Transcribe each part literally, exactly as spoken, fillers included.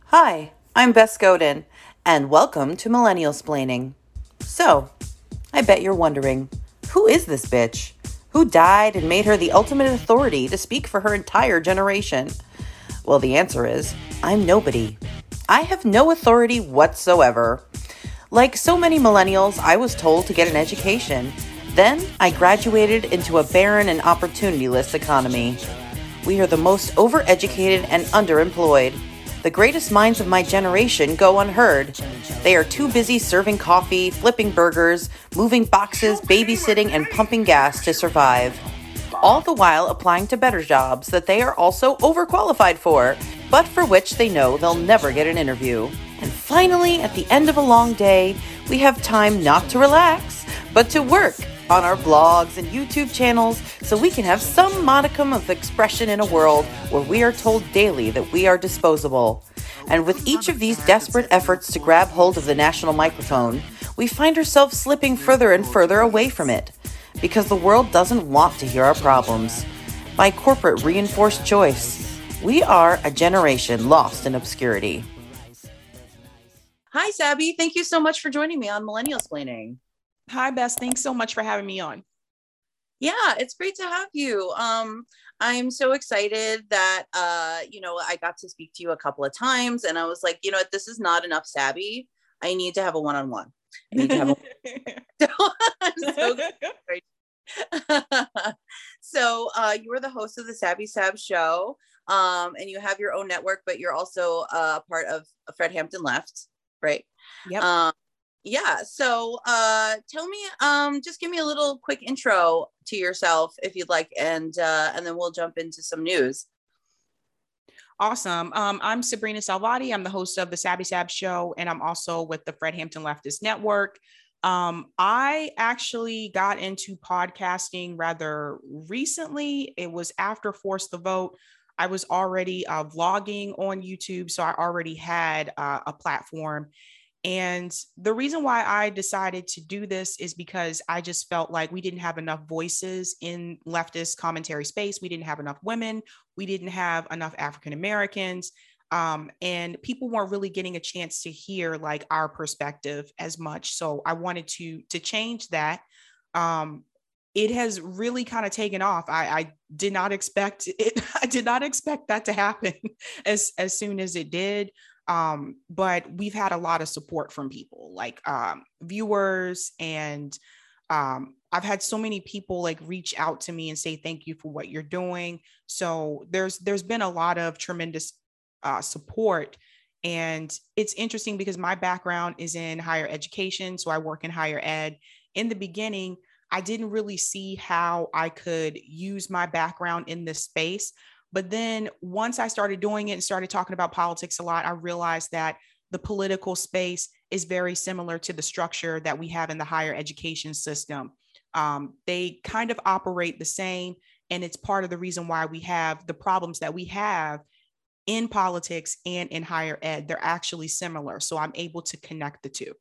Hi, I'm Beth Godin, and welcome to Millennial Splaining. So, I bet you're wondering, who is this bitch? Who died and made her the ultimate authority to speak for her entire generation? Well, the answer is, I'm nobody. I have no authority whatsoever. Like so many millennials, I was told to get an education. Then I graduated into a barren and opportunity-less economy. We are the most overeducated and underemployed. The greatest minds of my generation go unheard. They are too busy serving coffee, flipping burgers, moving boxes, babysitting, and pumping gas to survive. All the while applying to better jobs that they are also overqualified for, but for which they know they'll never get an interview. And finally, at the end of a long day, we have time not to relax, but to work on our blogs and YouTube channels so we can have some modicum of expression in a world where we are told daily that we are disposable. And with each of these desperate efforts to grab hold of the national microphone, we find ourselves slipping further and further away from it, because the world doesn't want to hear our problems. By corporate reinforced choice, we are a generation lost in obscurity. Hi, Sabby. Thank you so much for joining me on Millennial Splaining. Hi, Bess. Thanks so much for having me on. Yeah, it's great to have you. Um, I'm so excited that, uh, you know, I got to speak to you a couple of times, and I was like, you know what, this is not enough Sabby. I need to have a one-on-one. I need to have a so, so uh, you are the host of the Sabby Sab show, um, and you have your own network, but you're also uh, part of Fred Hampton Left, right? Yep. Um, yeah. So uh, tell me, um, just give me a little quick intro to yourself if you'd like, and uh, and then we'll jump into some news. Awesome. Um, I'm Sabrina Salvati. I'm the host of the Sabby Sab show, and I'm also with the Fred Hampton Leftist Network. Um, I actually got into podcasting rather recently. It was after Force the Vote. I was already uh, vlogging on YouTube, so I already had uh, a platform. And the reason why I decided to do this is because I just felt like we didn't have enough voices in leftist commentary space. We didn't have enough women. We didn't have enough African Americans. Um, and people weren't really getting a chance to hear like our perspective as much. So I wanted to, to change that. Um, it has really kind of taken off. I, I did not expect it. I did not expect that to happen as, as soon as it did. Um, but we've had a lot of support from people like um, viewers, and um, I've had so many people like reach out to me and say thank you for what you're doing. So there's there's been a lot of tremendous uh, support, and it's interesting because my background is in higher education, so I work in higher ed. In the beginning, I didn't really see how I could use my background in this space. But then once I started doing it and started talking about politics a lot, I realized that the political space is very similar to the structure that we have in the higher education system. Um, they kind of operate the same, and it's part of the reason why we have the problems that we have in politics and in higher ed. They're actually similar. So I'm able to connect the two.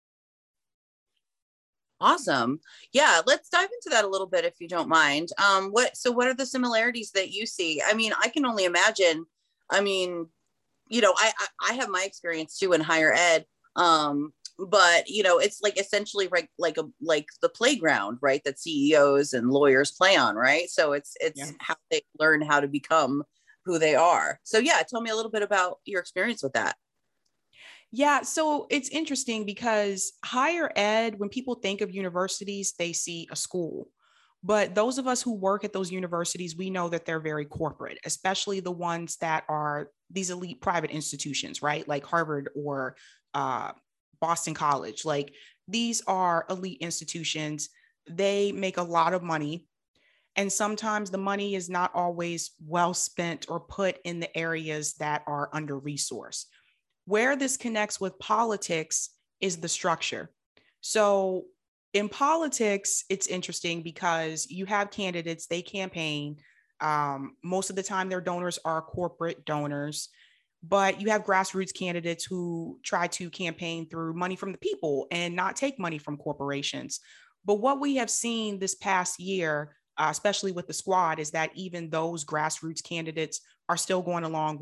Awesome. Yeah, let's dive into that a little bit if you don't mind. Um, what so what are the similarities that you see? I mean, I can only imagine. I mean, you know, I I, I have my experience too in higher ed. Um, but you know, it's like essentially like like a like the playground, right? That C E Os and lawyers play on, right? So it's it's Yeah. how they learn how to become who they are. So yeah, tell me a little bit about your experience with that. Yeah, so it's interesting because higher ed, when people think of universities, they see a school. But those of us who work at those universities, we know that they're very corporate, especially the ones that are these elite private institutions, right? Like Harvard or uh, Boston College. Like these are elite institutions. They make a lot of money. And sometimes the money is not always well spent or put in the areas that are under resourced. Where this connects with politics is the structure. So in politics, it's interesting because you have candidates, they campaign. Um, most of the time, their donors are corporate donors, but you have grassroots candidates who try to campaign through money from the people and not take money from corporations. But what we have seen this past year, uh, especially with the squad, is that even those grassroots candidates are still going along with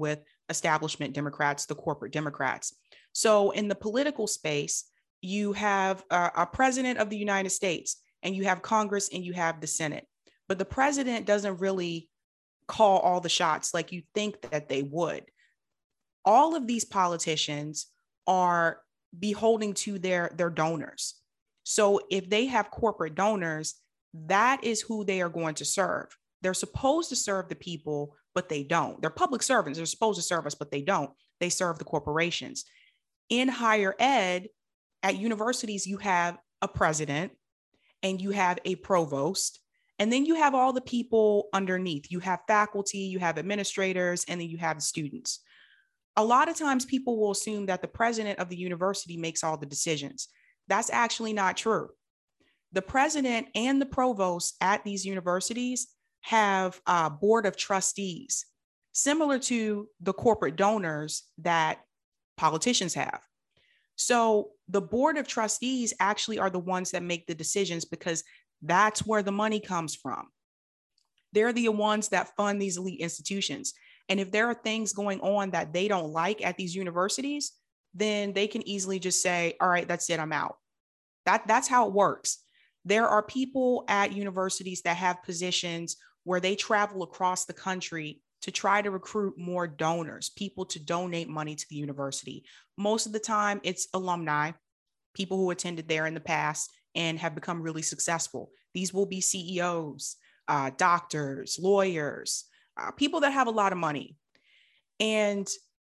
establishment Democrats, the corporate Democrats. So in the political space, you have a, a president of the United States, and you have Congress, and you have the Senate. But the president doesn't really call all the shots like you think that they would. All of these politicians are beholding to their, their donors. So if they have corporate donors, that is who they are going to serve. They're supposed to serve the people, but they don't. They're public servants. They're supposed to serve us, but they don't. They serve the corporations. In higher ed, at universities, you have a president and you have a provost, and then you have all the people underneath. You have faculty, you have administrators, and then you have students. A lot of times people will assume that the president of the university makes all the decisions. That's actually not true. The president and the provost at these universities have a board of trustees, similar to the corporate donors that politicians have. So the board of trustees actually are the ones that make the decisions, because that's where the money comes from. They're the ones that fund these elite institutions. And if there are things going on that they don't like at these universities, then they can easily just say, all right, that's it, I'm out. That, that's how it works. There are people at universities that have positions where they travel across the country to try to recruit more donors, people to donate money to the university. Most of the time, it's alumni, people who attended there in the past and have become really successful. These will be C E Os, uh, doctors, lawyers, uh, people that have a lot of money. And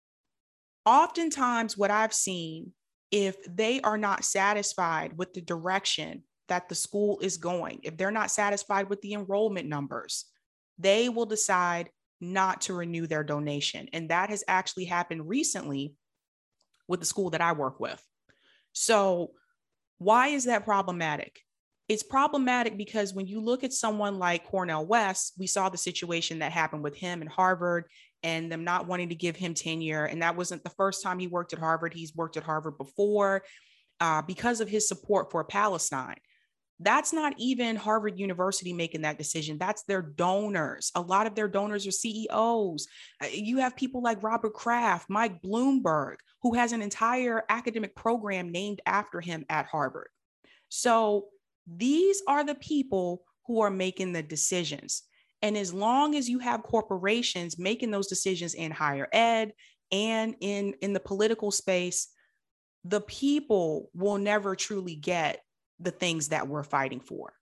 oftentimes what I've seen, if they are not satisfied with the direction that the school is going, if they're not satisfied with the enrollment numbers, they will decide not to renew their donation. And that has actually happened recently with the school that I work with. So why is that problematic? It's problematic because when you look at someone like Cornel West, we saw the situation that happened with him and Harvard and them not wanting to give him tenure. And that wasn't the first time he worked at Harvard. He's worked at Harvard before uh, because of his support for Palestine. That's not even Harvard University making that decision. That's their donors. A lot of their donors are C E Os. You have people like Robert Kraft, Mike Bloomberg, who has an entire academic program named after him at Harvard. So these are the people who are making the decisions. And as long as you have corporations making those decisions in higher ed and in, in the political space, the people will never truly get the things that we're fighting for.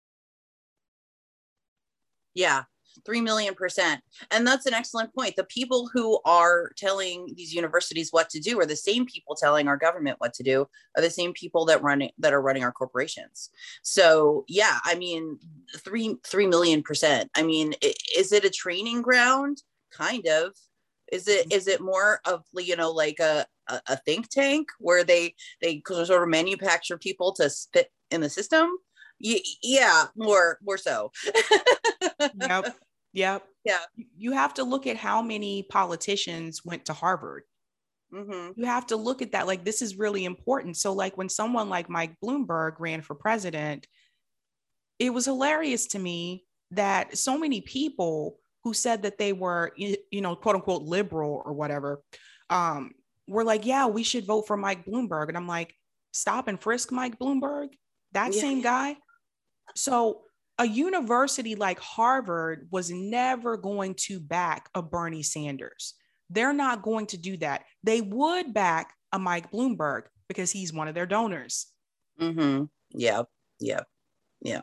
Yeah, three million percent. And that's an excellent point. The people who are telling these universities what to do are the same people telling our government what to do, are the same people that run that are running our corporations. So yeah, I mean, three, three million percent. I mean, is it a training ground? Kind of. Is it, is it more of, you know, like a, a think tank where they, they sort of manufacture people to fit in the system? Y- yeah, more, more so. Yep. Yep. Yeah. You have to look at how many politicians went to Harvard. Mm-hmm. You have to look at that. Like, this is really important. So like when someone like Mike Bloomberg ran for president, it was hilarious to me that so many people who said that they were, you know, quote unquote liberal or whatever, um, were like, yeah, we should vote for Mike Bloomberg. And I'm like, stop and frisk Mike Bloomberg, that yeah. same guy. So a university like Harvard was never going to back a Bernie Sanders. They're not going to do that. They would back a Mike Bloomberg because he's one of their donors. Mm-hmm. Yeah, yeah, yeah.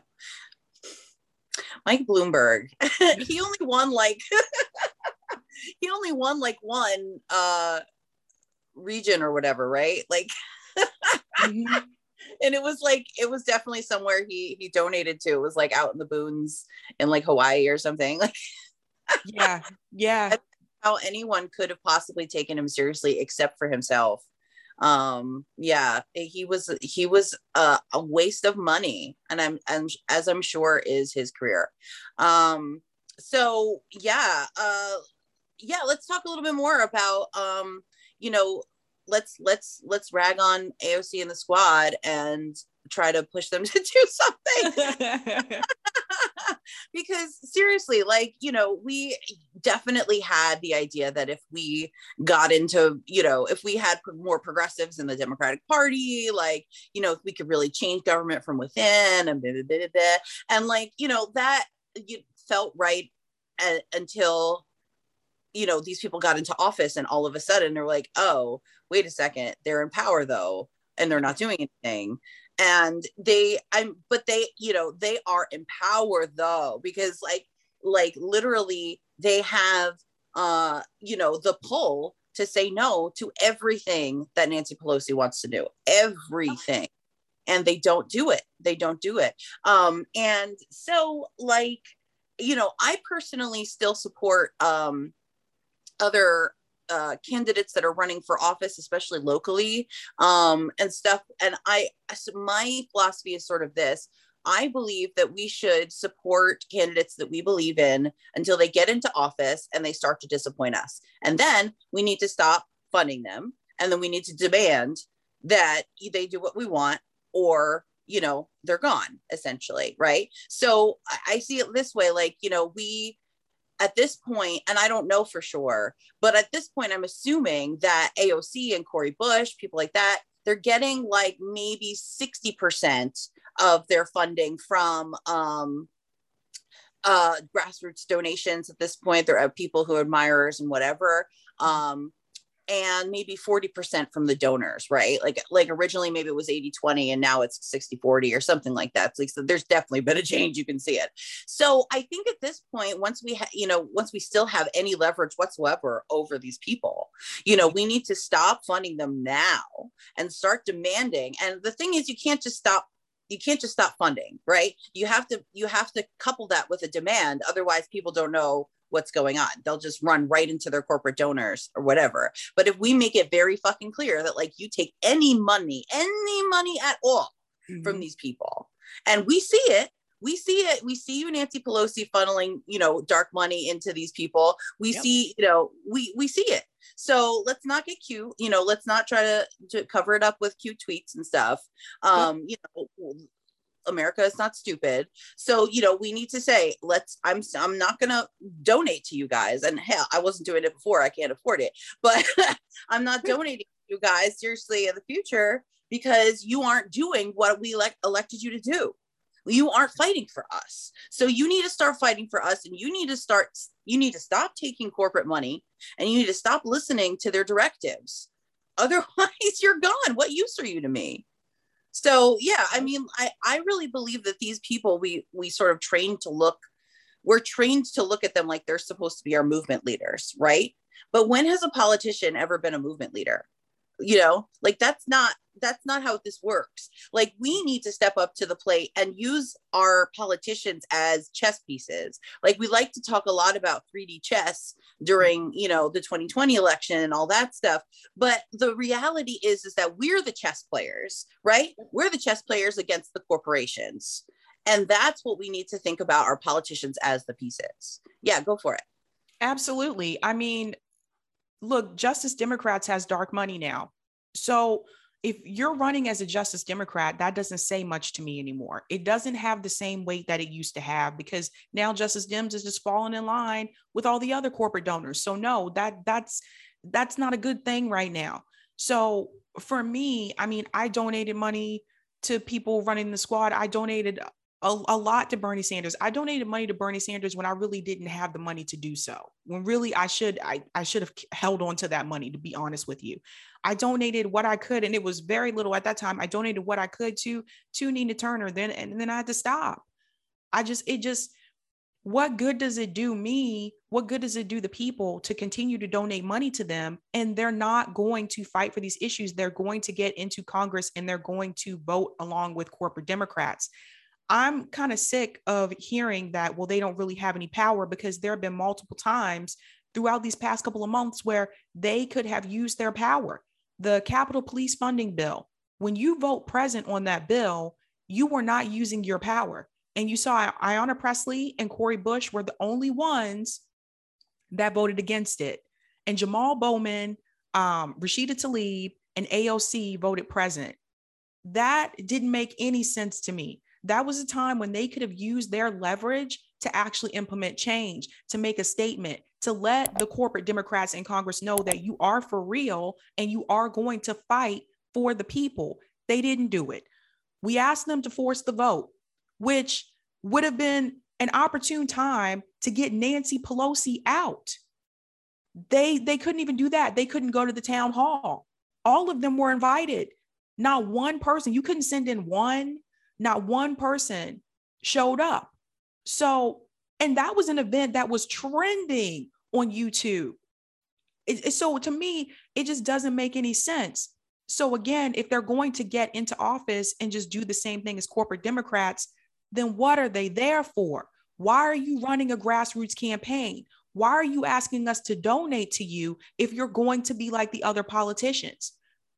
Mike Bloomberg, he only won like, he only won like one uh, region or whatever, right? Like, mm-hmm. And it was like, it was definitely somewhere he he donated to. It was like out in the boons in like Hawaii or something. Like, yeah, yeah. That's how anyone could have possibly taken him seriously except for himself. Um, yeah, he was he was a, a waste of money, and I'm, I'm as I'm sure is his career. Um, so yeah, uh, yeah. Let's talk a little bit more about um, you know. let's let's let's rag on A O C and the squad and try to push them to do something. Because seriously, like, you know, we definitely had the idea that if we got into, you know, if we had more progressives in the Democratic Party, like, you know, if we could really change government from within and blah, blah, blah, blah, and like, you know, that you felt right a- until, you know, these people got into office and all of a sudden they're like, oh, wait a second, they're in power though, and they're not doing anything. And they, I'm, but they, you know, they are in power though, because like, like literally they have, uh, you know, the pull to say no to everything that Nancy Pelosi wants to do, everything. And they don't do it. They don't do it. Um, and so like, you know, I personally still support, um, other uh, candidates that are running for office, especially locally, um, and stuff. And I, so my philosophy is sort of this. I believe that we should support candidates that we believe in until they get into office and they start to disappoint us. And then we need to stop funding them. And then we need to demand that they do what we want, or, you know, they're gone, essentially. Right. So I see it this way, like, you know, we, at this point, and I don't know for sure, but at this point, I'm assuming that A O C and Cori Bush, people like that, they're getting like maybe sixty percent of their funding from um, uh, grassroots donations at this point. There are people who are admirers and whatever. Um, and maybe forty percent from the donors, right? Like, like originally maybe it was eighty twenty and now it's sixty forty or something like that. So there's definitely been a change. You can see it. So I think at this point, once we, ha- you know, once we still have any leverage whatsoever over these people, you know, we need to stop funding them now and start demanding. And the thing is, you can't just stop you can't just stop funding, right? You have to, you have to couple that with a demand. Otherwise people don't know what's going on. They'll just run right into their corporate donors or whatever. But if we make it very fucking clear that like you take any money, any money at all mm-hmm. from these people, and we see it, we see it, we see you, Nancy Pelosi, funneling, you know, dark money into these people. We yep. see, you know, we, we see it. So let's not get cute, you know, let's not try to, to cover it up with cute tweets and stuff. Um, yep. You know, America is not stupid. So, you know, we need to say, let's, I'm, I'm not going to donate to you guys. And hell, I wasn't doing it before. I can't afford it, but I'm not donating to you guys seriously in the future because you aren't doing what we like elected you to do. You aren't fighting for us. So you need to start fighting for us, and you need to start, you need to stop taking corporate money, and you need to stop listening to their directives. Otherwise you're gone. What use are you to me? So, yeah, I mean, I, I really believe that these people, we, we sort of trained to look, we're trained to look at them like they're supposed to be our movement leaders, right? But when has a politician ever been a movement leader? You know, like that's not, that's not how this works. Like we need to step up to the plate and use our politicians as chess pieces. Like we like to talk a lot about three D chess during, you know, the twenty twenty election and all that stuff. But the reality is, is that we're the chess players, right? We're the chess players against the corporations. And that's what we need to think about our politicians as the pieces. Yeah, go for it. Absolutely. I mean, look, Justice Democrats has dark money now. So if you're running as a Justice Democrat, that doesn't say much to me anymore. It doesn't have the same weight that it used to have because now Justice Dems is just falling in line with all the other corporate donors. So no, that that's that's not a good thing right now. So for me, I mean, I donated money to people running the squad. I donated A, a lot to Bernie Sanders. I donated money to Bernie Sanders when I really didn't have the money to do so. When really I should, I, I should have held on to that money, to be honest with you. I donated what I could, and it was very little at that time. I donated what I could to, to Nina Turner, then, and then I had to stop. I just, it just, what good does it do me? What good does it do the people to continue to donate money to them? And they're not going to fight for these issues. They're going to get into Congress and they're going to vote along with corporate Democrats. I'm kind of sick of hearing that, well, they don't really have any power, because there have been multiple times throughout these past couple of months where they could have used their power. The Capitol Police funding bill, when you vote present on that bill, you were not using your power. And you saw Ayanna Pressley and Cori Bush were the only ones that voted against it. And Jamal Bowman, um, Rashida Tlaib, and A O C voted present. That didn't make any sense to me. that was a time when they could have used their leverage to actually implement change, to make a statement, to let the corporate Democrats in Congress know that you are for real and you are going to fight for the people. They didn't do it. We asked them to force the vote, which would have been an opportune time to get Nancy Pelosi out. They, they couldn't even do that. They couldn't go to the town hall. All of them were invited. Not one person, you couldn't send in one, not one person showed up. So, and that was an event that was trending on YouTube. It, it, so to me, it just doesn't make any sense. So again, if they're going to get into office and just do the same thing as corporate Democrats, then what are they there for? Why are you running a grassroots campaign? Why are you asking us to donate to you if you're going to be like the other politicians?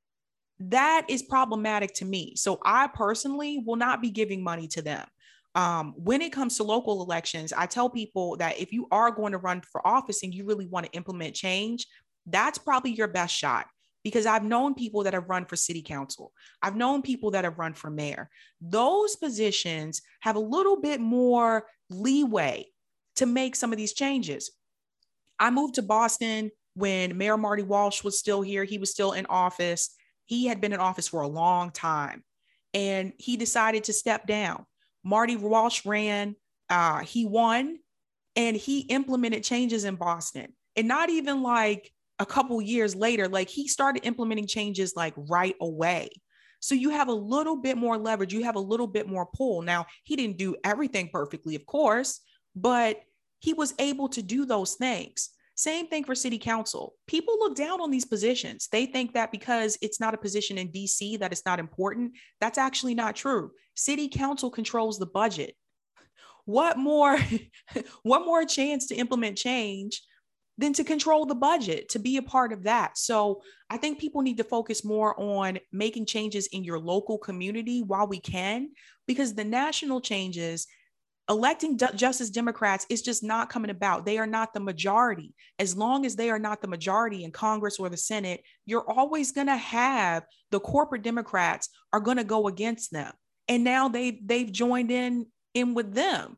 That is problematic to me. So I personally will not be giving money to them. Um, when it comes to local elections, I tell people that if you are going to run for office and you really want to implement change, that's probably your best shot. Because I've known people that have run for city council. I've known people that have run for mayor. Those positions have a little bit more leeway to make some of these changes. I moved to Boston when Mayor Marty Walsh was still here. He was still in office. He had been in office for a long time and he decided to step down. Marty Walsh ran, uh, he won, and he implemented changes in Boston. And not even like a couple years later, like he started implementing changes like right away. So you have a little bit more leverage. You have a little bit more pull. Now, he didn't do everything perfectly, of course, but he was able to do those things. Same thing for city council. People look down on these positions. They think that because it's not a position in D C that it's not important. That's actually not true. City council controls the budget. What more, what more chance to implement change than to control the budget, to be a part of that? So I think people need to focus more on making changes in your local community while we can, because the national changes, electing D- Justice Democrats is just not coming about. They are not the majority. As long as they are not the majority in Congress or the Senate, you're always going to have the corporate Democrats are going to go against them. And now they've, they've joined in, in with them.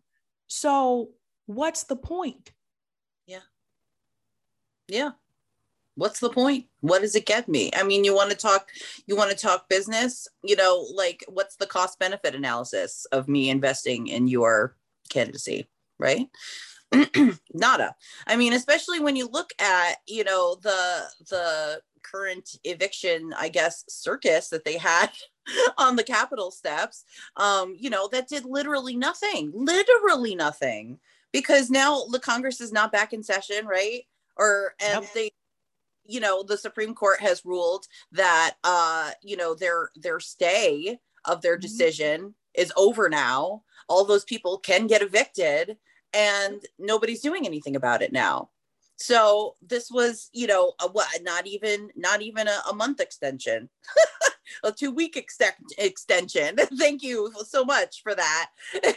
So what's the point? Yeah. Yeah. What's the point? What does it get me? I mean, you want to talk, you want to talk business, you know, like what's the cost benefit analysis of me investing in your candidacy, right? Nada. I mean, especially when you look at, you know, the, the current eviction, I guess, circus that they had on the Capitol steps, um, you know, that did literally nothing, literally nothing, because now the Congress is not back in session, right? Or, and yep. they, you know, the Supreme Court has ruled that, uh, you know, their, their stay of their decision mm-hmm. is over now. All those people can get evicted and nobody's doing anything about it now. So this was, you know, a, what, not even, not even a, a month extension, a two week extent, extension. Thank you so much for that.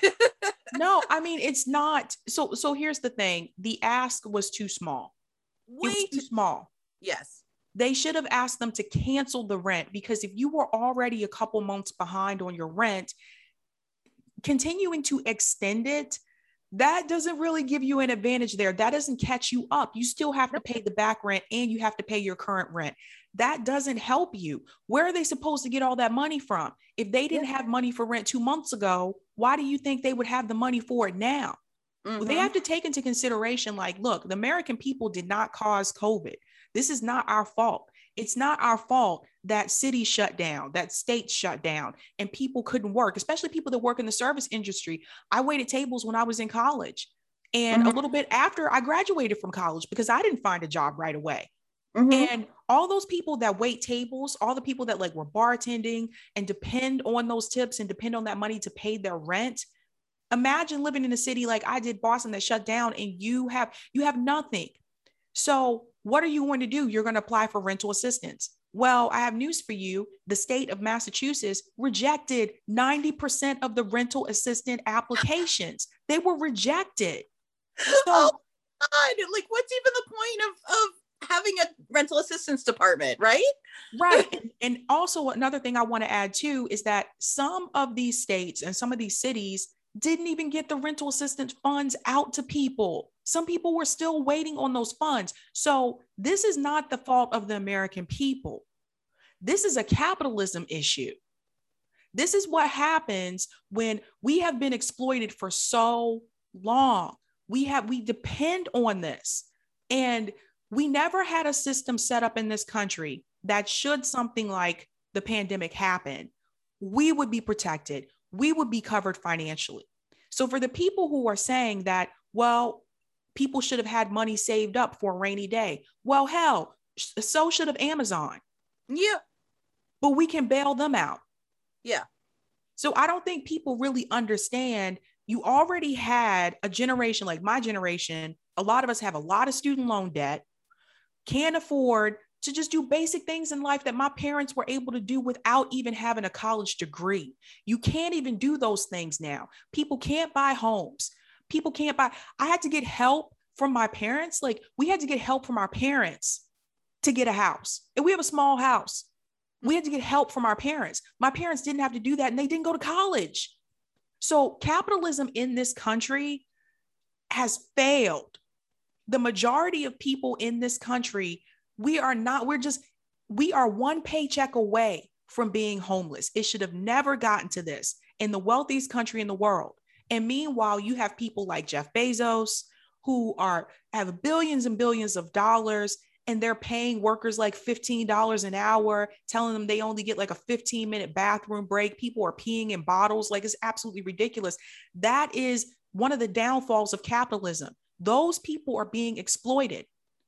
No, I mean, it's not. So, so here's the thing. The ask was too small. Way it was too small. Yes. They should have asked them to cancel the rent, because if you were already a couple months behind on your rent, continuing to extend it, that doesn't really give you an advantage there. That doesn't catch you up. You still have to pay the back rent and you have to pay your current rent. That doesn't help you. Where are they supposed to get all that money from? If they didn't have money for rent two months ago, why do you think they would have the money for it now? Mm-hmm. Well, they have to take into consideration, like, look, the American people did not cause COVID. This is not our fault. It's not our fault that cities shut down, that states shut down, and people couldn't work, especially people that work in the service industry. I waited tables when I was in college and mm-hmm. a little bit after I graduated from college, because I didn't find a job right away. Mm-hmm. And all those people that wait tables, all the people that like were bartending and depend on those tips and depend on that money to pay their rent. Imagine living in a city like I did, Boston, that shut down, and you have, you have nothing. So what are you going to do? You're going to apply for rental assistance. Well, I have news for you. The state of Massachusetts rejected ninety percent of the rental assistant applications. They were rejected. So, oh God, like what's even the point of, of having a rental assistance department, right? Right. And, and also another thing I want to add too is that some of these states and some of these cities didn't even get the rental assistance funds out to people. Some people were still waiting on those funds. So this is not the fault of the American people. This is a capitalism issue. This is what happens when we have been exploited for so long. We have, we depend on this. And we never had a system set up in this country that should something like the pandemic happen, we would be protected. We would be covered financially. So for the people who are saying that, well, people should have had money saved up for a rainy day. Well, hell, so should have Amazon. Yeah. But we can bail them out. Yeah. So I don't think people really understand. You already had a generation like my generation. A lot of us have a lot of student loan debt, can't afford to just do basic things in life that my parents were able to do without even having a college degree. You can't even do those things now. People can't buy homes. People can't buy. I had to get help from my parents. Like we had to get help from our parents to get a house. And we have a small house. We had to get help from our parents. My parents didn't have to do that and they didn't go to college. So capitalism in this country has failed. The majority of people in this country, we are not, we're just, we are one paycheck away from being homeless. It should have never gotten to this in the wealthiest country in the world. And meanwhile, you have people like Jeff Bezos who are, have billions and billions of dollars, and they're paying workers like fifteen dollars an hour, telling them they only get like a fifteen minute bathroom break. People are peeing in bottles. Like it's absolutely ridiculous. That is one of the downfalls of capitalism. Those people are being exploited.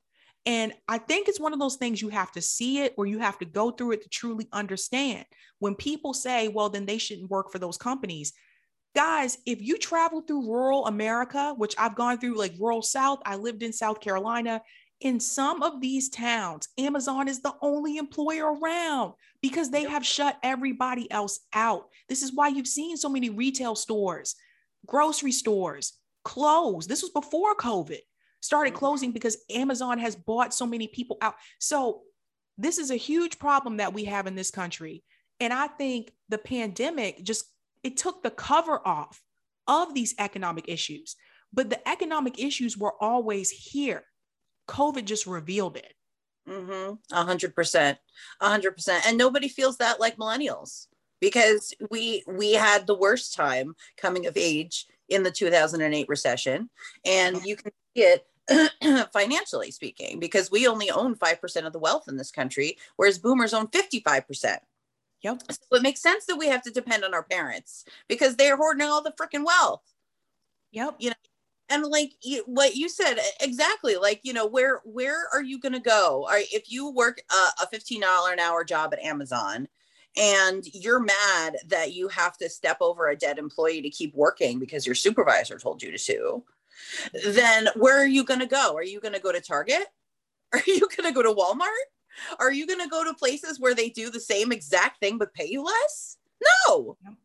And I think it's one of those things you have to see it or you have to go through it to truly understand. When people say, well, then they shouldn't work for those companies. Guys, if you travel through rural America, which I've gone through like rural South, I lived in South Carolina. In some of these towns, Amazon is the only employer around because they have shut everybody else out. This is why you've seen so many retail stores, grocery stores close. This was before COVID started closing because Amazon has bought so many people out. So this is a huge problem that we have in this country. And I think the pandemic just, it took the cover off of these economic issues, but the economic issues were always here. COVID just revealed it. Mm-hmm. A hundred percent, a hundred percent. And nobody feels that like millennials because we, we had the worst time coming of age in the two thousand eight recession. And you can see it financially speaking, because we only own five percent of the wealth in this country, whereas boomers own fifty-five percent. Yep. So it makes sense that we have to depend on our parents because they're hoarding all the freaking wealth. Yep. You know, and like you, what you said, exactly. Like, you know, where, where are you going to go? Or if you work a, a fifteen dollars an hour job at Amazon and you're mad that you have to step over a dead employee to keep working because your supervisor told you to, then where are you going to go? Are you going to go to Target? Are you going to go to Walmart? Are you going to go to places where they do the same exact thing but pay you less? No. Yeah.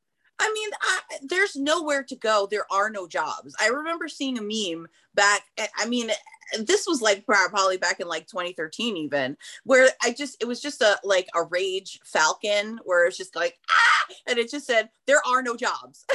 I mean, I, there's nowhere to go. There are no jobs. I remember seeing a meme back. I mean, this was like probably back in like twenty thirteen even, where I just, it was just a, like a rage falcon where it's just like, ah, and it just said, there are no jobs.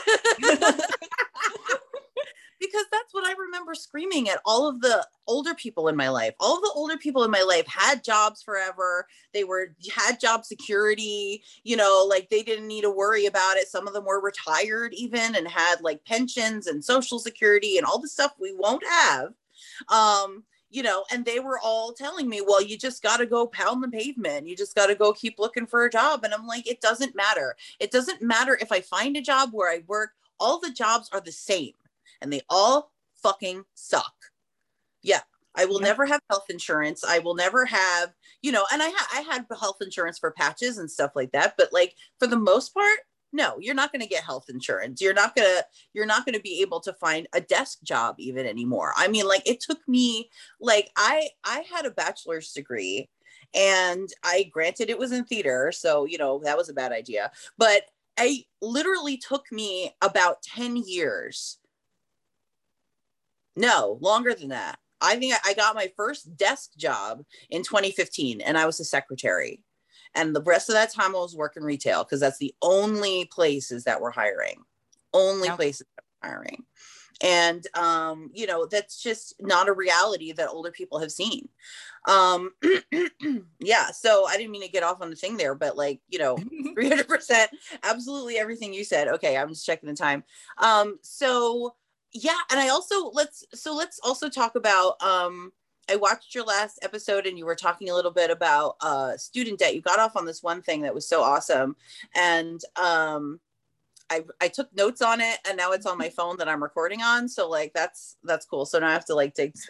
Because that's what I remember screaming at all of the older people in my life. All of the older people in my life had jobs forever. They were had job security, you know, like they didn't need to worry about it. Some of them were retired even and had like pensions and social security and all the stuff we won't have. Um, you know, and they were all telling me, well, you just got to go pound the pavement. You just got to go keep looking for a job. And I'm like, it doesn't matter. It doesn't matter if I find a job where I work. All the jobs are the same. And they all fucking suck. Yeah. I will yeah. never have health insurance. I will never have, you know, and I, ha- I had health insurance for patches and stuff like that. But like, for the most part, no, you're not going to get health insurance. You're not going to, you're not going to be able to find a desk job even anymore. I mean, like it took me, like I, I had a bachelor's degree and I granted it was in theater. So, you know, that was a bad idea, but I literally took me about ten years. No, longer than that. I think I got my first desk job in twenty fifteen, and I was a secretary. And the rest of that time I was working retail because that's the only places that were hiring, only Yep. places that were hiring. And, um, you know, that's just not a reality that older people have seen. Um, yeah. So I didn't mean to get off on the thing there, but like, you know, three hundred percent, absolutely everything you said. Okay. I'm just checking the time. Um, so yeah. And I also, let's, so let's also talk about, um, I watched your last episode and you were talking a little bit about uh, student debt. You got off on this one thing that was so awesome. And um, I, I took notes on it, and now it's on my phone that I'm recording on. So like, that's, that's cool. So now I have to like take,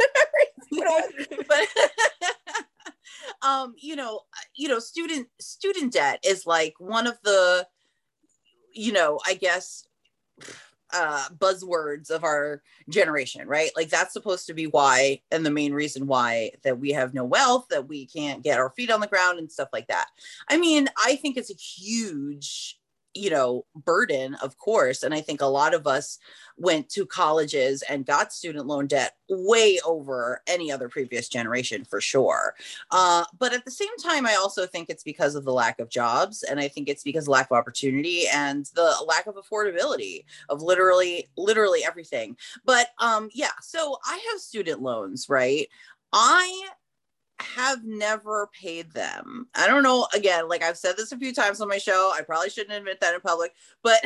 but um, you know, you know, student, student debt is like one of the, you know, I guess, uh buzzwords of our generation, right? Like that's supposed to be why, and the main reason why, that we have no wealth, that we can't get our feet on the ground and stuff like that. I mean, I think it's a huge, you know, burden, of course. And I think a lot of us went to colleges and got student loan debt way over any other previous generation, for sure. Uh, but at the same time, I also think it's because of the lack of jobs. And I think it's because of lack of opportunity and the lack of affordability of literally, literally everything. But um, yeah, so I have student loans, right? I have never paid them. I don't know. Again, like I've said this a few times on my show, I probably shouldn't admit that in public, but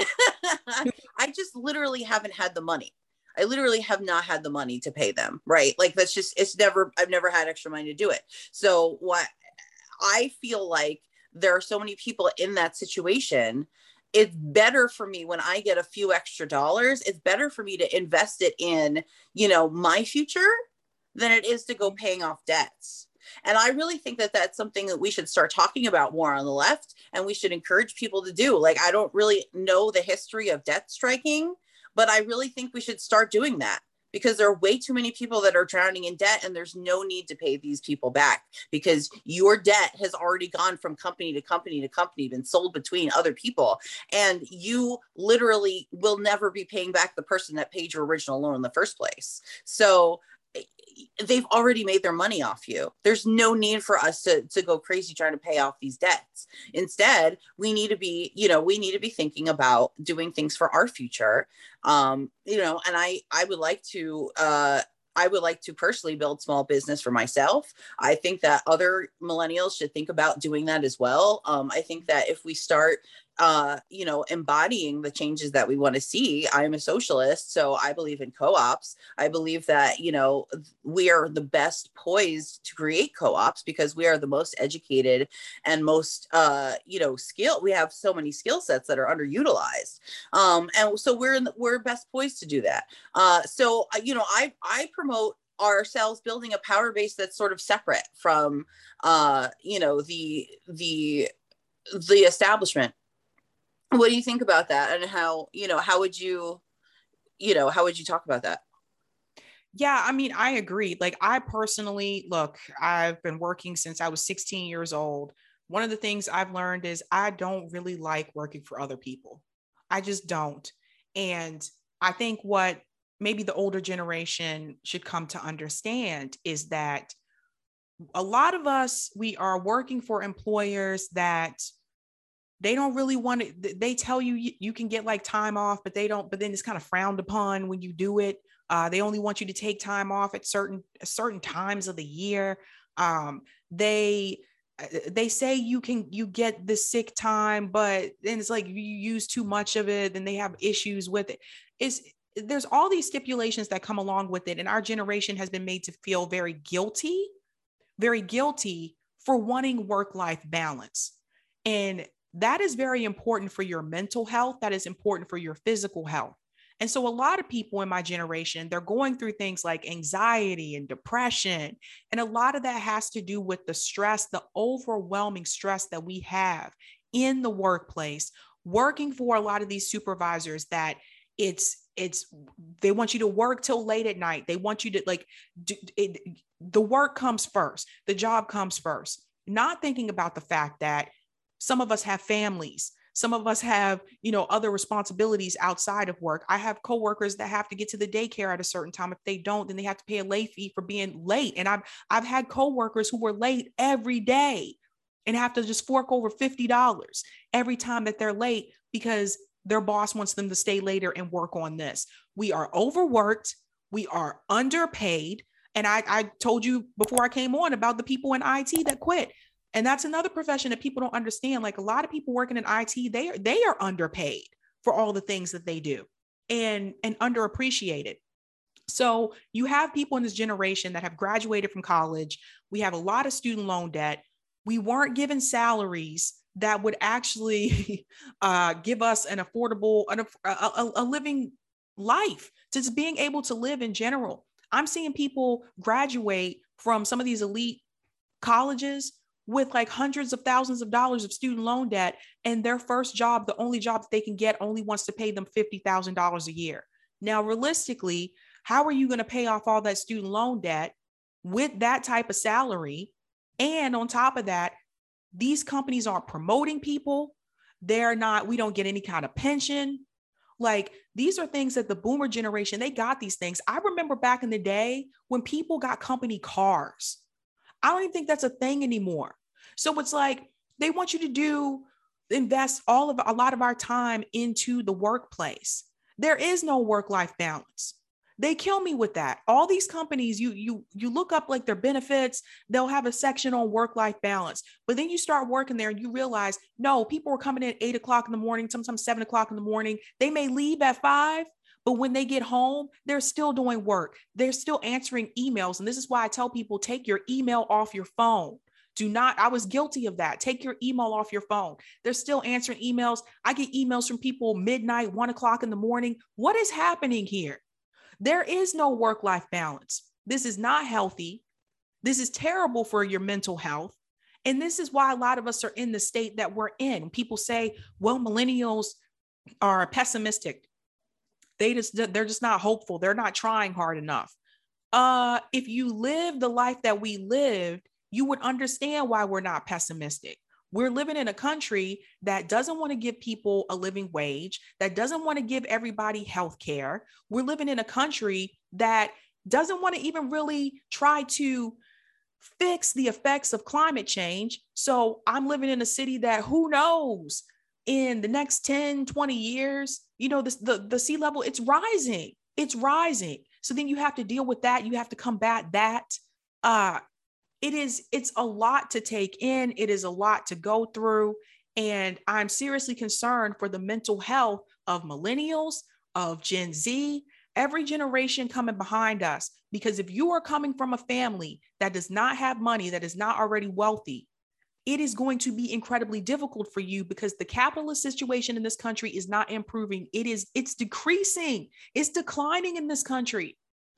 I just literally haven't had the money. I literally have not had the money to pay them. Right. Like that's just, it's never, I've never had extra money to do it. So what I feel like there are so many people in that situation. It's better for me when I get a few extra dollars. It's better for me to invest it in, you know, my future than it is to go paying off debts. And I really think that that's something that we should start talking about more on the left, and we should encourage people to do. Like, I don't really know the history of debt striking, but I really think we should start doing that, because there are way too many people that are drowning in debt, and there's no need to pay these people back, because your debt has already gone from company to company to company, been sold between other people, and you literally will never be paying back the person that paid your original loan in the first place. So they've already made their money off you. There's no need for us to, to go crazy trying to pay off these debts. Instead, we need to be, you know, we need to be thinking about doing things for our future. Um, you know, and I, I would like to, uh, I would like to personally build small business for myself. I think that other millennials should think about doing that as well. Um, I think that if we start, uh, you know, embodying the changes that we want to see, I'm a socialist, so I believe in co-ops. I believe that, you know, we are the best poised to create co-ops because we are the most educated and most, uh, you know, skilled. We have so many skill sets that are underutilized. Um, and so we're in the, we're best poised to do that. Uh, so, you know, I, I promote ourselves building a power base that's sort of separate from, uh, you know, the, the, the establishment. What do you think about that? And how, you know, how would you, you know, how would you talk about that? Yeah, I mean, I agree. Like, I personally, look, I've been working since I was sixteen years old. One of the things I've learned is I don't really like working for other people. I just don't. And I think what maybe the older generation should come to understand is that a lot of us, we are working for employers that they don't really want to, they tell you, you you can get like time off, but they don't, but then it's kind of frowned upon when you do it. Uh, they only want you to take time off at certain, certain times of the year. Um, they, they say you can, you get the sick time, but then it's like you use too much of it, then they have issues with it. It's, there's all these stipulations that come along with it. And our generation has been made to feel very guilty, very guilty for wanting work-life balance. And that is very important for your mental health. That is important for your physical health. And so a lot of people in my generation, they're going through things like anxiety and depression. And a lot of that has to do with the stress, the overwhelming stress that we have in the workplace, working for a lot of these supervisors that it's, it's, they want you to work till late at night. They want you to like, do, it, the work comes first. The job comes first. Not thinking about the fact that some of us have families. Some of us have, you know, other responsibilities outside of work. I have coworkers that have to get to the daycare at a certain time. If they don't, then they have to pay a late fee for being late. And I've I've had coworkers who were late every day and have to just fork over fifty dollars every time that they're late because their boss wants them to stay later and work on this. We are overworked. We are underpaid. And I, I told you before I came on about the people in I T that quit. And that's another profession that people don't understand. Like a lot of people working in I T, they are, they are underpaid for all the things that they do and, and underappreciated. So you have people in this generation that have graduated from college. We have a lot of student loan debt. We weren't given salaries that would actually uh, give us an affordable, an, a, a, a living life, just being able to live in general. I'm seeing people graduate from some of these elite colleges with like hundreds of thousands of dollars of student loan debt, and their first job, the only job that they can get, only wants to pay them fifty thousand dollars a year. Now, realistically, how are you going to pay off all that student loan debt with that type of salary? And on top of that, these companies aren't promoting people. They're not, we don't get any kind of pension. Like these are things that the boomer generation, they got these things. I remember back in the day when people got company cars. I don't even think that's a thing anymore. So it's like, they want you to do, invest all of, a lot of our time into the workplace. There is no work-life balance. They kill me with that. All these companies, you, you, you look up like their benefits, they'll have a section on work-life balance, but then you start working there and you realize, no, people are coming in at eight o'clock in the morning, sometimes seven o'clock in the morning. They may leave at five, but when they get home, they're still doing work. They're still answering emails. And this is why I tell people, take your email off your phone. Do not, I was guilty of that. Take your email off your phone. They're still answering emails. I get emails from people midnight, one o'clock in the morning. What is happening here? There is no work-life balance. This is not healthy. This is terrible for your mental health. And this is why a lot of us are in the state that we're in. People say, well, millennials are pessimistic. They just, they're just not hopeful. They're not trying hard enough. Uh, if you live the life that we lived, you would understand why we're not pessimistic. We're living in a country that doesn't want to give people a living wage, that doesn't want to give everybody health care. We're living in a country that doesn't want to even really try to fix the effects of climate change. So I'm living in a city that who knows in the next ten, twenty years, you know, this, the, the sea level, it's rising, it's rising. So then you have to deal with that. You have to combat that. Uh, It is, it's a lot to take in. It is a lot to go through. And I'm seriously concerned for the mental health of millennials, of Gen Z, every generation coming behind us. Because if you are coming from a family that does not have money, that is not already wealthy, it is going to be incredibly difficult for you because the capitalist situation in this country is not improving. It is, it's decreasing. It's declining in this country.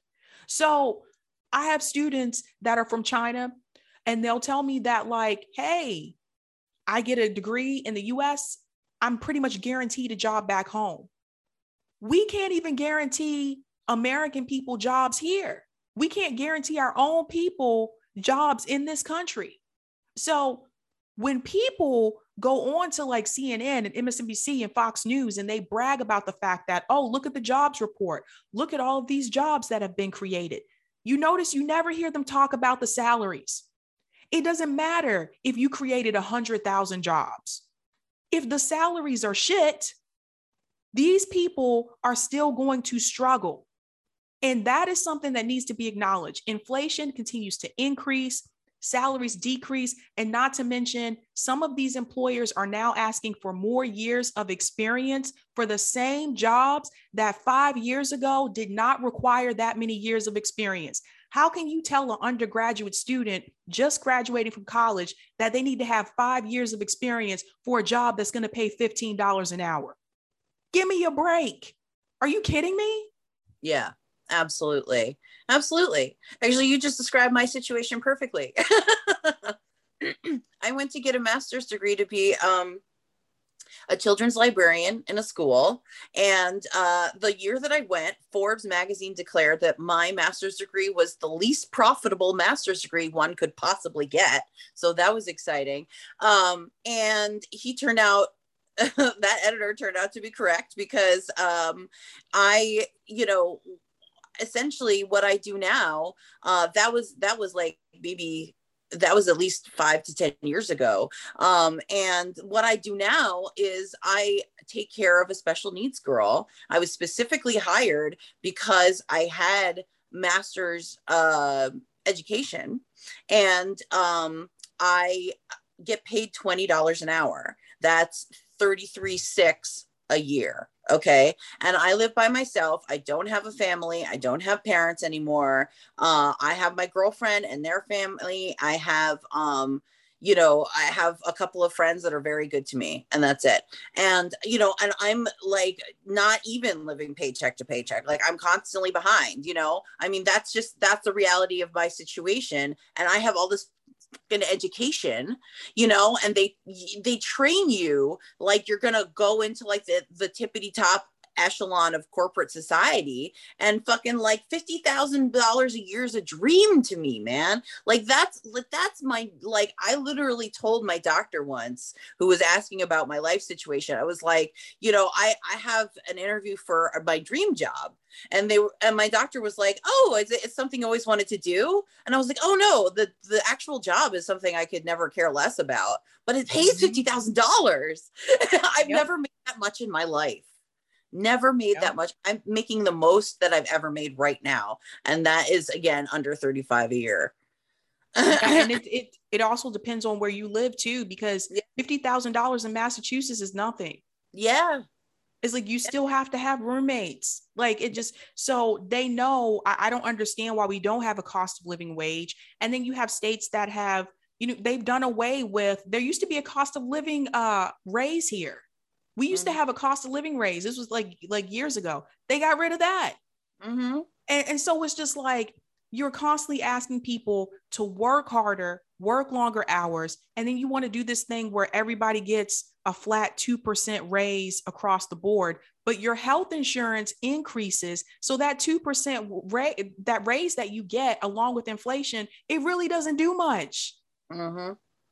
So I have students that are from China and they'll tell me that like, hey, I get a degree in the U S, I'm pretty much guaranteed a job back home. We can't even guarantee American people jobs here. We can't guarantee our own people jobs in this country. So when people go on to like C N N and M S N B C and Fox News and they brag about the fact that, oh, look at the jobs report, look at all of these jobs that have been created. You notice you never hear them talk about the salaries. It doesn't matter if you created one hundred thousand jobs. If the salaries are shit, these people are still going to struggle. And that is something that needs to be acknowledged. Inflation continues to increase, salaries decrease, and not to mention some of these employers are now asking for more years of experience for the same jobs that five years ago did not require that many years of experience. How can you tell an undergraduate student just graduating from college that they need to have five years of experience for a job that's going to pay fifteen dollars an hour? Give me a break. Are you kidding me? Yeah, absolutely. Absolutely. Actually, you just described my situation perfectly. I went to get a master's degree to be um, a children's librarian in a school. And uh, the year that I went, Forbes magazine declared that my master's degree was the least profitable master's degree one could possibly get. So that was exciting. Um, and he turned out that editor turned out to be correct because um, I, you know, essentially what I do now, uh, that was, that was like maybe, that was at least five to ten years ago. Um, and what I do now is I take care of a special needs girl. I was specifically hired because I had master's uh, education, and um, I get paid twenty dollars an hour. That's thirty-three six a year. Okay. And I live by myself. I don't have a family. I don't have parents anymore. Uh, I have my girlfriend and their family. I have, um, you know, I have a couple of friends that are very good to me, and that's it. And, you know, and I'm like not even living paycheck to paycheck. Like I'm constantly behind, you know, I mean, that's just, that's the reality of my situation. And I have all this in education, you know, and they they train you like you're gonna go into like the the tippity top echelon of corporate society, and fucking like fifty thousand dollars a year is a dream to me, man. Like that's that's my, like I literally told my doctor once, who was asking about my life situation, I was like, you know, I I have an interview for my dream job. And they were, and my doctor was like, oh, is it it's something you always wanted to do? And I was like, oh no, the, the actual job is something I could never care less about, but it pays fifty thousand dollars. I've yep. never made that much in my life. Never made yep. that much. I'm making the most that I've ever made right now. And that is, again, under thirty-five a year. And it, it, it also depends on where you live too, because yeah. fifty thousand dollars in Massachusetts is nothing. Yeah. It's like, you still have to have roommates. Like it just, so they know, I, I don't understand why we don't have a cost of living wage. And then you have states that have, you know, they've done away with, there used to be a cost of living uh, raise here. We used mm-hmm. to have a cost of living raise. This was like, like years ago. They got rid of that. Mm-hmm. And, and so it's just like, you're constantly asking people to work harder, work longer hours. And then you want to do this thing where everybody gets a flat two percent raise across the board, but your health insurance increases. So that two percent ra- that raise that you get along with inflation, it really doesn't do much. Mm-hmm.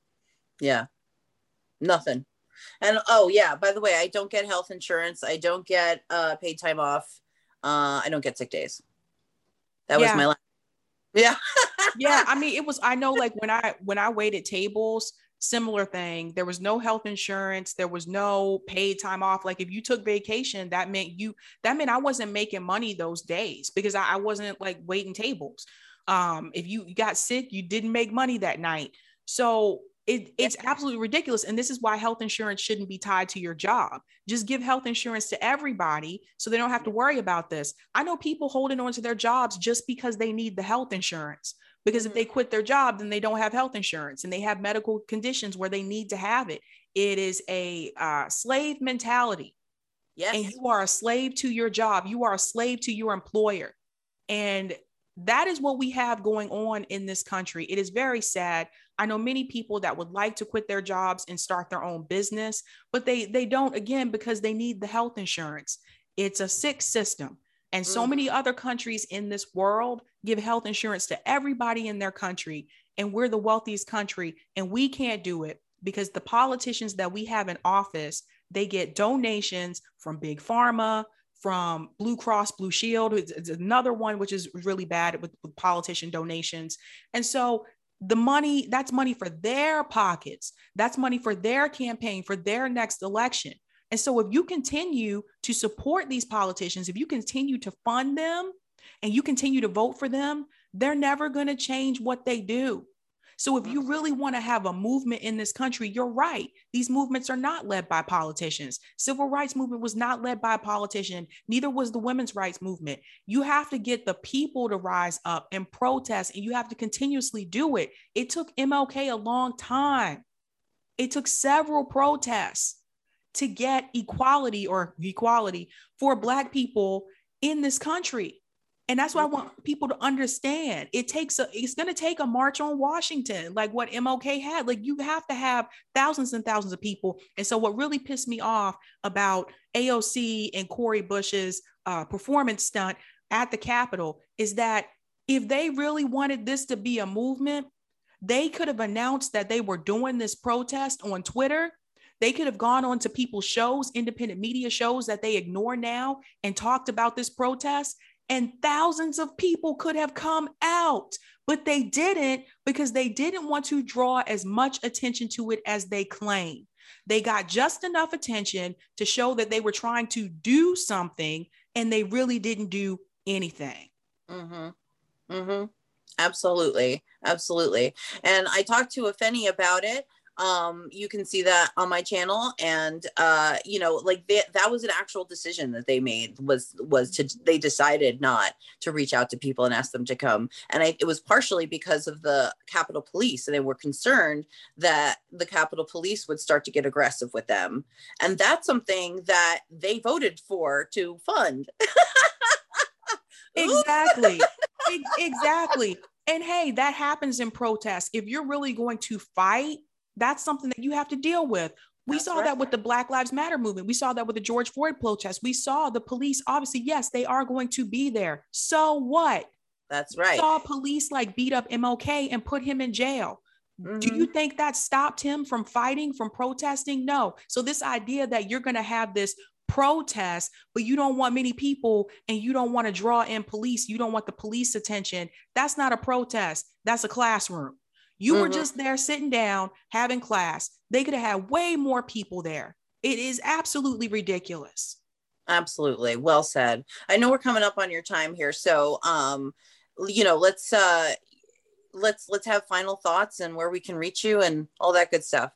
Yeah, nothing. And oh yeah, by the way, I don't get health insurance. I don't get uh, paid time off. Uh, I don't get sick days. That yeah. was my last. Yeah. Yeah. I mean, it was, I know like when I, when I waited tables, similar thing, there was no health insurance. There was no paid time off. Like if you took vacation, that meant you, that meant I wasn't making money those days because I, I wasn't like waiting tables. Um, if you got sick, you didn't make money that night. So it, it's absolutely ridiculous. And this is why health insurance shouldn't be tied to your job. Just give health insurance to everybody so they don't have to worry about this. I know people holding on to their jobs just because they need the health insurance, because mm-hmm. if they quit their job, then they don't have health insurance and they have medical conditions where they need to have it. It is a uh, slave mentality. Yes. And you are a slave to your job. You are a slave to your employer. And that is what we have going on in this country. It is very sad. I know many people that would like to quit their jobs and start their own business, but they, they don't, again, because they need the health insurance. It's a sick system. And so mm. many other countries in this world give health insurance to everybody in their country. And we're the wealthiest country, and we can't do it because the politicians that we have in office, they get donations from Big Pharma, from Blue Cross Blue Shield. It's, it's another one, which is really bad with, with politician donations. And so the money, that's money for their pockets. That's money for their campaign, for their next election. And so if you continue to support these politicians, if you continue to fund them and you continue to vote for them, they're never going to change what they do. So if you really want to have a movement in this country, you're right. These movements are not led by politicians. Civil rights movement was not led by a politician. Neither was the women's rights movement. You have to get the people to rise up and protest, and you have to continuously do it. It took M L K a long time. It took several protests to get equality or equality for Black people in this country. And that's what I want people to understand. It takes a, it's going to take a march on Washington, like what M L K had. Like you have to have thousands and thousands of people. And so what really pissed me off about A O C and Cori Bush's uh, performance stunt at the Capitol is that if they really wanted this to be a movement, they could have announced that they were doing this protest on Twitter. They could have gone on to people's shows, independent media shows that they ignore now, and talked about this protest, and thousands of people could have come out, but they didn't because they didn't want to draw as much attention to it as they claim. They got just enough attention to show that they were trying to do something, and they really didn't do anything. Mm-hmm. Mm-hmm. Absolutely. Absolutely. And I talked to Afeni about it. Um, you can see that on my channel. And, uh, you know, like they, that was an actual decision that they made was, was to, they decided not to reach out to people and ask them to come. And I, it was partially because of the Capitol Police, and they were concerned that the Capitol Police would start to get aggressive with them. And that's something that they voted for to fund. Exactly. Exactly. And hey, that happens in protests. If you're really going to fight, that's something that you have to deal with. We That's saw right. that with the Black Lives Matter movement. We saw that with the George Floyd protest. We saw the police, obviously, yes, they are going to be there. So what? That's right. We saw police like beat up M L K and put him in jail. Mm-hmm. Do you think that stopped him from fighting, from protesting? No. So this idea that you're going to have this protest, but you don't want many people and you don't want to draw in police, you don't want the police attention, that's not a protest. That's a classroom. You mm-hmm. were just there sitting down, having class. They could have had way more people there. It is absolutely ridiculous. Absolutely. Well said. I know we're coming up on your time here. So, um, you know, let's, uh, let's, let's have final thoughts and where we can reach you and all that good stuff.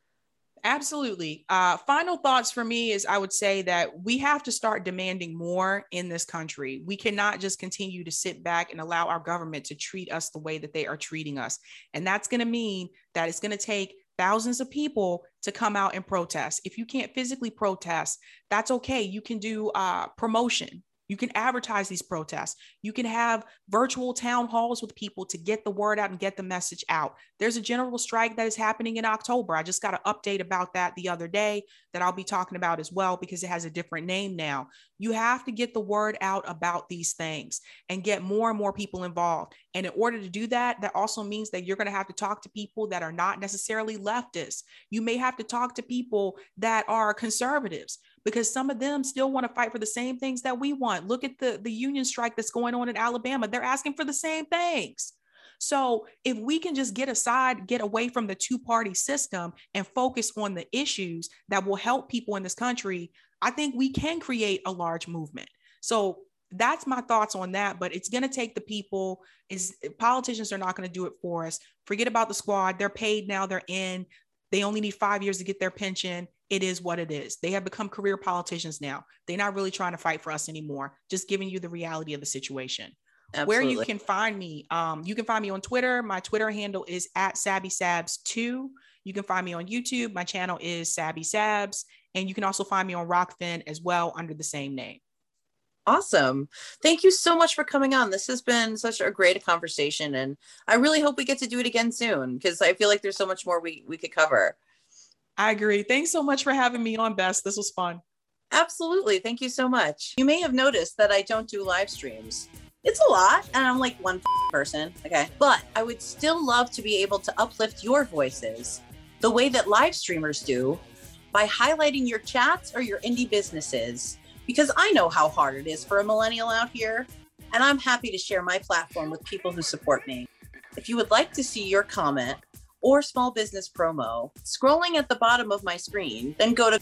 Absolutely. Uh, final thoughts for me is I would say that we have to start demanding more in this country. We cannot just continue to sit back and allow our government to treat us the way that they are treating us. And that's going to mean that it's going to take thousands of people to come out and protest. If you can't physically protest, that's okay. You can do uh, promotion. You can advertise these protests. You can have virtual town halls with people to get the word out and get the message out. There's a general strike that is happening in October. I just got an update about that the other day that I'll be talking about as well because it has a different name now. You have to get the word out about these things and get more and more people involved. And in order to do that, that also means that you're going to have to talk to people that are not necessarily leftists. You may have to talk to people that are conservatives, because some of them still want to fight for the same things that we want. Look at the, the union strike that's going on in Alabama. They're asking for the same things. So if we can just get aside, get away from the two-party system and focus on the issues that will help people in this country, I think we can create a large movement. So that's my thoughts on that, but it's going to take the people. Is politicians are not going to do it for us. Forget about the squad. They're paid now. They're in. They only need five years to get their pension. It is what it is. They have become career politicians now. They're not really trying to fight for us anymore. Just giving you the reality of the situation. Absolutely. Where you can find me, um, you can find me on Twitter. My Twitter handle is at Sabby Sabs two. You can find me on YouTube. My channel is Sabby Sabs. And you can also find me on Rockfin as well under the same name. Awesome. Thank you so much for coming on. This has been such a great conversation. And I really hope we get to do it again soon because I feel like there's so much more we, we could cover. I agree. Thanks so much for having me on, Bess. This was fun. Absolutely. Thank you so much. You may have noticed that I don't do live streams. It's a lot, and I'm like one person, okay? But I would still love to be able to uplift your voices the way that live streamers do by highlighting your chats or your indie businesses, because I know how hard it is for a millennial out here, and I'm happy to share my platform with people who support me. If you would like to see your comment or small business promo scrolling at the bottom of my screen, then go to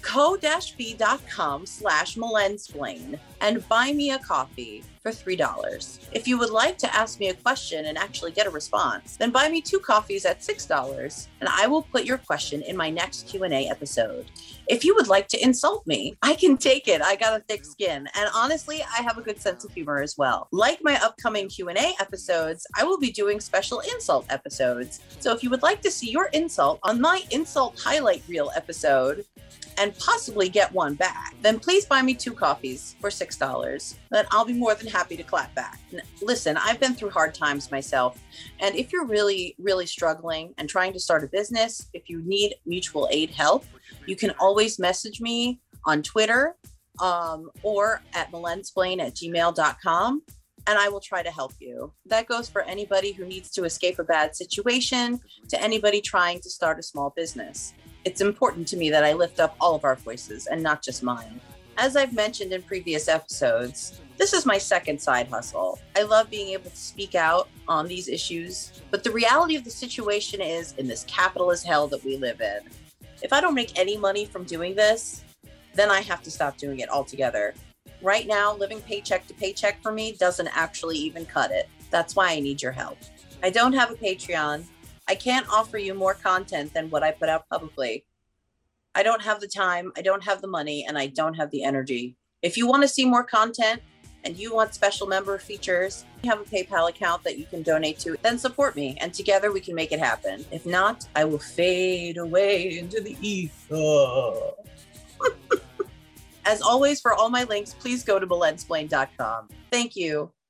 ko-fi.com slash milensplain and buy me a coffee for three dollars. If you would like to ask me a question and actually get a response, then buy me two coffees at six dollars and I will put your question in my next Q and A episode. If you would like to insult me, I can take it. I got a thick skin. And honestly, I have a good sense of humor as well. Like my upcoming Q and A episodes, I will be doing special insult episodes. So if you would like to see your insult on my insult highlight reel episode and possibly get one back, then please buy me two coffees for six dollars. Then I'll be more than happy to clap back. Listen, I've been through hard times myself. And if you're really, really struggling and trying to start a business, if you need mutual aid help, you can always message me on Twitter um, or at milensplain at gmail dot com. And I will try to help you. That goes for anybody who needs to escape a bad situation, to anybody trying to start a small business. It's important to me that I lift up all of our voices and not just mine. As I've mentioned in previous episodes, this is my second side hustle. I love being able to speak out on these issues, but the reality of the situation is, in this capitalist hell that we live in, if I don't make any money from doing this, then I have to stop doing it altogether. Right now, living paycheck to paycheck for me doesn't actually even cut it. That's why I need your help. I don't have a Patreon. I can't offer you more content than what I put out publicly. I don't have the time, I don't have the money, and I don't have the energy. If you want to see more content and you want special member features, you have a PayPal account that you can donate to, then support me, and together we can make it happen. If not, I will fade away into the ether. As always, for all my links, please go to Malensplain dot com. Thank you.